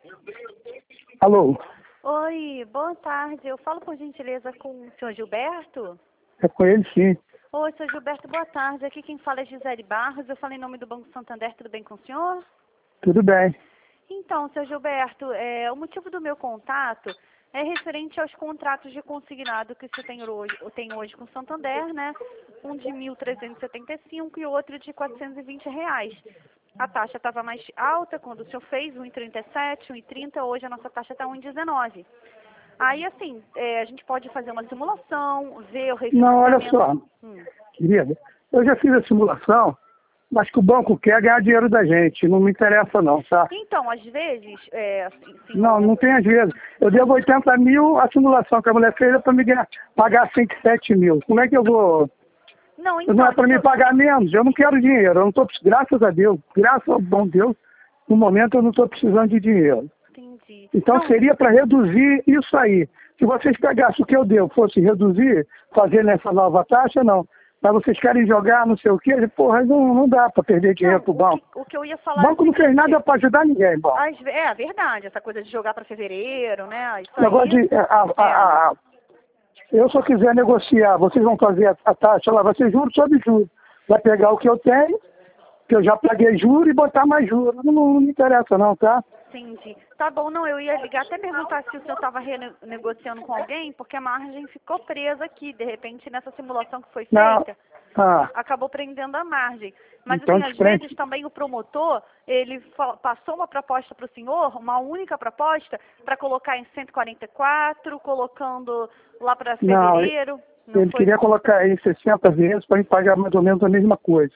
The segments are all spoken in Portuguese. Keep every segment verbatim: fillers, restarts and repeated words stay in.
Alô? Oi, boa tarde. Eu falo por gentileza com o senhor Gilberto? É com ele, sim. Oi, senhor Gilberto, boa tarde. Aqui quem fala é Gisele Barros. Eu falo em nome do Banco Santander. Tudo bem com o senhor? Tudo bem. Então, senhor Gilberto, é, o motivo do meu contato é referente aos contratos de consignado que o senhor tem hoje, tem hoje com o Santander, né? Um de mil trezentos e setenta e cinco e o outro de quatrocentos e vinte reais. A taxa estava mais alta quando o senhor fez, um vírgula trinta e sete, um vírgula trinta, hoje a nossa taxa está um vírgula dezenove. Aí, assim, é, a gente pode fazer uma simulação, ver o Não, olha refinanciamento. só, Hum. querida, eu já fiz a simulação, mas que o banco quer ganhar dinheiro da gente, não me interessa não, tá? Então, às vezes, é, assim, senhor... Não, não tem às vezes. Eu devo oitenta mil, a simulação que a mulher fez é para me ganhar, pagar cento e sete mil. Como é que eu vou... Não, então... Não é para me eu... pagar menos, eu não quero dinheiro, eu não tô, graças a Deus, graças ao bom Deus, no momento eu não estou precisando de dinheiro. Entendi. Então Não, seria para reduzir isso aí. Se vocês pegassem o que eu devo, fosse reduzir, fazer nessa nova taxa, não. Mas vocês querem jogar não sei o quê, porra, não, não dá para perder dinheiro não, para o o banco. que, o que eu ia O falar... banco é o não fez seguinte, nada para ajudar ninguém, bom. às ve- É verdade, essa coisa de jogar para fevereiro, né? Isso Negócio aí... de, a, a, a, a, eu só quiser negociar, vocês vão fazer a, a taxa lá, vai ser juro sobre juro. Vai pegar o que eu tenho, que eu já paguei juro e botar mais juro. Não, não me interessa não, tá? Entendi. Tá bom, não, eu ia ligar até perguntar se o senhor estava renegociando com alguém, porque a margem ficou presa aqui, de repente, nessa simulação que foi Não. feita, Ah, acabou prendendo a margem. Mas, então assim, às desprende. vezes também o promotor, ele fa- passou uma proposta para o senhor, uma única proposta, para colocar em cento e quarenta e quatro, colocando lá para Não, fevereiro. Não ele foi? queria colocar aí sessenta vezes para pagar mais ou menos a mesma coisa.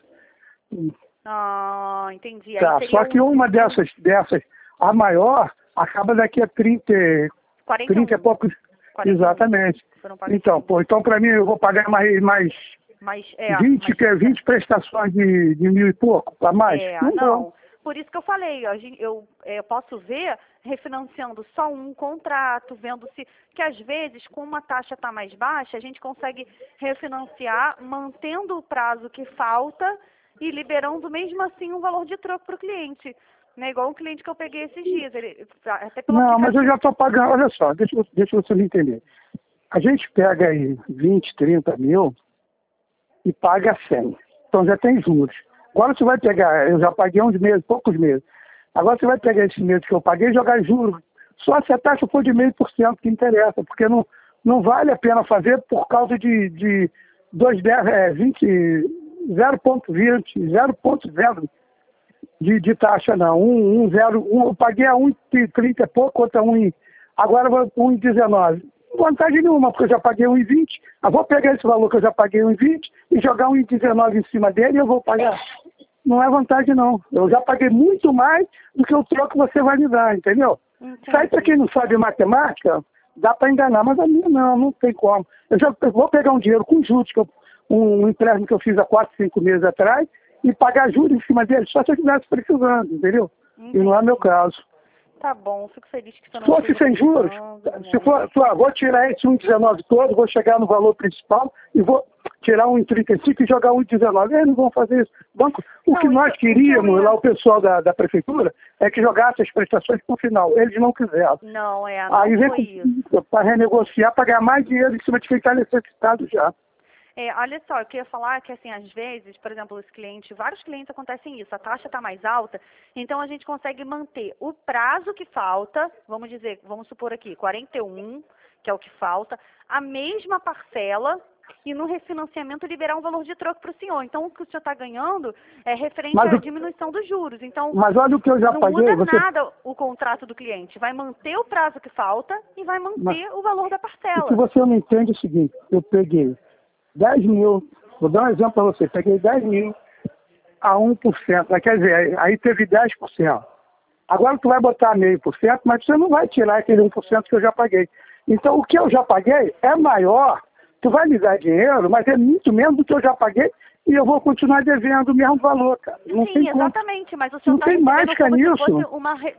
Ah, entendi. Aí Tá, seria só que um, uma dessas, dessas, a maior, acaba daqui a trinta, quarenta e trinta e um. poucos. quarenta e um. Exatamente. Foram pagos Então, pô, então para mim eu vou pagar mais, mais Mas, é, vinte, mas que é vinte prestações de, de mil e pouco, para mais? É, Não não. vou. Por isso que eu falei, a gen- eu, é, eu posso ver refinanciando só um contrato, vendo se que às vezes com uma taxa está mais baixa, a gente consegue refinanciar mantendo o prazo que falta e liberando mesmo assim um valor de troco para o cliente. Né? Igual um cliente que eu peguei esses dias, ele, até pelo Não, mas eu aplicativo. já estou pagando, olha só, deixa, eu- deixa você me entender. A gente pega aí vinte, trinta mil e paga cem. Então já tem juros. Agora você vai pegar, eu já paguei uns meses, poucos meses. Agora você vai pegar esses meses que eu paguei e jogar juros. Só se a taxa for de meio por cento que interessa, porque não, não vale a pena fazer por causa de, de dois, dez, é, vinte, zero vírgula vinte, zero vírgula zero de, de taxa não. Um, um, zero, um, eu paguei a um vírgula trinta e pouco, outra um, e- agora vai um vírgula dezenove. Vantagem nenhuma, porque eu já paguei um vírgula vinte. Eu vou pegar esse valor que eu já paguei um vírgula vinte e jogar um vírgula dezenove em cima dele e eu vou pagar. Não é vantagem não. Eu já paguei muito mais do que o troco que você vai me dar, entendeu? Isso aí para quem não sabe matemática, dá para enganar, mas a minha não, não tem como. Eu já eu vou pegar um dinheiro com juros, que eu, um empréstimo que eu fiz há quatro, cinco meses atrás, e pagar juros em cima dele, só se eu estivesse precisando, entendeu? E não é meu caso. Tá bom, fico feliz que você Se não fosse esteja sem juros, precisando, se né? for, for, vou tirar esse um vírgula dezenove todo, vou chegar no valor principal e vou tirar um vírgula trinta e cinco e jogar um vírgula dezenove. Eles não vão fazer isso. Banco, o Não, que nós isso- o que eu queríamos, ia- lá o pessoal da, da prefeitura, é que jogasse as prestações para o final. Eles não quiseram. Não, é, não Aí vem foi isso. para renegociar, pagar mais dinheiro em cima de quem está necessitado já. É, olha só, eu queria falar que, assim, às vezes, por exemplo, os clientes, vários clientes acontecem isso, a taxa está mais alta, então a gente consegue manter o prazo que falta, vamos dizer, vamos supor aqui, quarenta e um, que é o que falta, a mesma parcela e no refinanciamento liberar um valor de troco para o senhor. Então, o que o senhor está ganhando é referente Mas à o- diminuição dos juros. Então, Mas olha o que eu já não paguei. muda Você, nada o contrato do cliente, vai manter o prazo que falta e vai mas manter o valor da o que parcela. você não entende é o seguinte, eu peguei dez mil, vou dar um exemplo para você, peguei dez mil a um por cento, né? Quer dizer, aí teve dez por cento. Agora tu vai botar meio por cento, mas você não vai tirar aquele um por cento que eu já paguei. Então o que eu já paguei é maior, tu vai me dar dinheiro, mas é muito menos do que eu já paguei e eu vou continuar devendo o mesmo valor, cara. Não Sim, tem como. exatamente, mas o senhor Não está tem recebendo mágica como se nisso. fosse uma, re-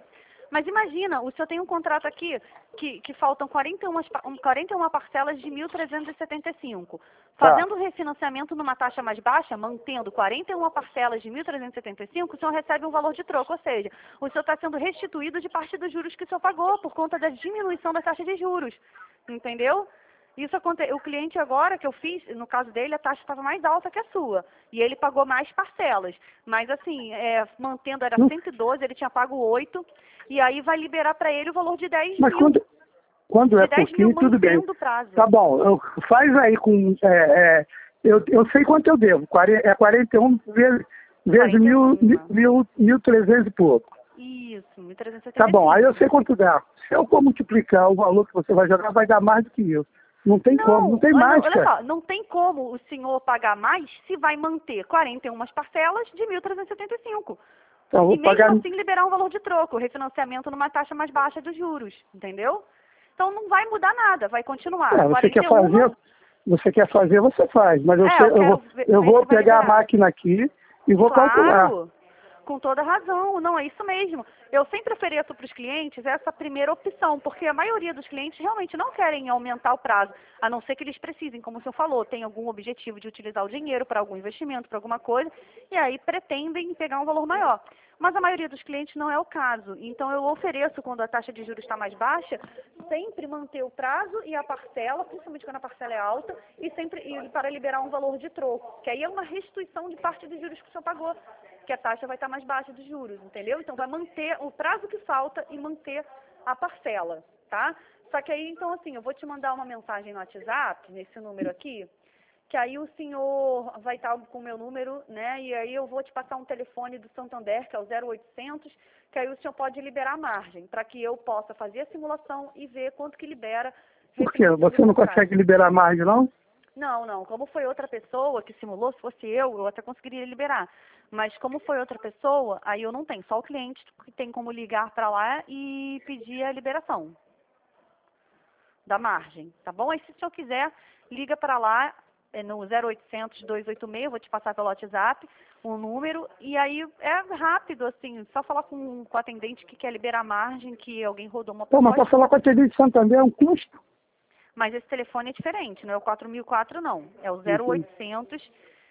Mas imagina, o senhor tem um contrato aqui que, que faltam quarenta e uma, quarenta e uma parcelas de mil trezentos e setenta e cinco. Fazendo o refinanciamento numa taxa mais baixa, mantendo quarenta e uma parcelas de mil trezentos e setenta e cinco, o senhor recebe um valor de troco, ou seja, o senhor está sendo restituído de parte dos juros que o senhor pagou por conta da diminuição da taxa de juros. Entendeu? Isso aconte... O cliente agora que eu fiz, no caso dele, a taxa estava mais alta que a sua. E ele pagou mais parcelas. Mas assim, é, mantendo, era cento e doze, ele tinha pago oito. E aí vai liberar para ele o valor de dez Mas mil. quando, quando é De dez pouquinho, mil tudo bem. mantendo o prazo. Tá bom, eu, faz aí com... É, é, eu, eu sei quanto eu devo. quarenta, é quarenta e um vezes, vezes mil, mil, mil trezentos e pouco. Isso, mil trezentos e setenta e cinco. Tá bom, aí eu sei quanto dá. Se eu for multiplicar o valor que você vai jogar, vai dar mais do que isso. Não tem não, como, não tem olha, mais, olha cara. só, não tem como o senhor pagar mais se vai manter quarenta e uma parcelas de mil trezentos e setenta e cinco. Então, eu vou E mesmo pagar... assim liberar um valor de troco, refinanciamento numa taxa mais baixa dos juros, entendeu? Então não vai mudar nada, vai continuar. É, você quer quarenta e um, fazer, você quer fazer, você faz. Mas eu, é, sei, eu, eu vou, ver, eu ver vou se vai pegar a liberar. máquina aqui e vou Claro, calcular. com toda razão. Não, é isso mesmo. Eu sempre ofereço para os clientes essa primeira opção, porque a maioria dos clientes realmente não querem aumentar o prazo, a não ser que eles precisem, como o senhor falou, tem algum objetivo de utilizar o dinheiro para algum investimento, para alguma coisa, e aí pretendem pegar um valor maior. Mas a maioria dos clientes não é o caso. Então eu ofereço, quando a taxa de juros está mais baixa, sempre manter o prazo e a parcela, principalmente quando a parcela é alta, e sempre e para liberar um valor de troco, que aí é uma restituição de parte dos juros que o senhor pagou, que a taxa vai estar mais baixa dos juros, entendeu? Então vai manter o prazo que falta e manter a parcela, tá? Só que aí, então assim, eu vou te mandar uma mensagem no WhatsApp, nesse número aqui, que aí o senhor vai estar com o meu número, né? E aí eu vou te passar um telefone do Santander, que é o zero oitocentos, que aí o senhor pode liberar a margem, para que eu possa fazer a simulação e ver quanto que libera. Por quê? Você não consegue liberar margem, não? Não, não. Como foi outra pessoa que simulou, se fosse eu, eu até conseguiria liberar. Mas como foi outra pessoa, aí eu não tenho. Só o cliente que tem como ligar para lá e pedir a liberação da margem, tá bom? Aí se o senhor quiser, liga para lá é no zero oitocentos, duzentos e oitenta e seis, eu vou te passar pelo WhatsApp o um número, e aí é rápido, assim, só falar com, com o atendente que quer liberar a margem, que alguém rodou uma Pô, proposta. mas para falar com a atendente de Santander é um custo. Mas esse telefone é diferente, não é o quatro mil e quatro não, é o zero oitocentos,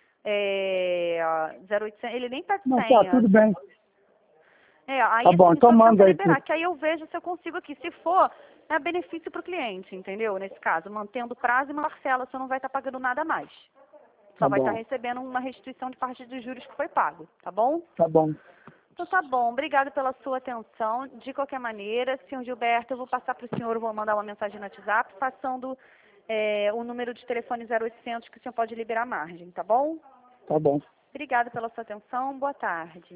é, zero oitocentos, ele nem pede Não, senha. tá, tudo bem. É, aí Tá bom, assim, então só manda aí. liberar, que aí eu vejo se eu consigo aqui. Se for, é benefício para o cliente, entendeu? Nesse caso, mantendo o prazo e uma parcela, você não vai estar pagando nada mais. Só Tá vai bom. estar recebendo uma restituição de parte dos juros que foi pago, tá bom? Tá bom. Então tá bom, obrigado pela sua atenção. De qualquer maneira, senhor Gilberto, eu vou passar para o senhor, eu vou mandar uma mensagem no WhatsApp, passando é, o número de telefone zero oitocentos, que o senhor pode liberar a margem, tá bom? Tá bom. Obrigada pela sua atenção, boa tarde.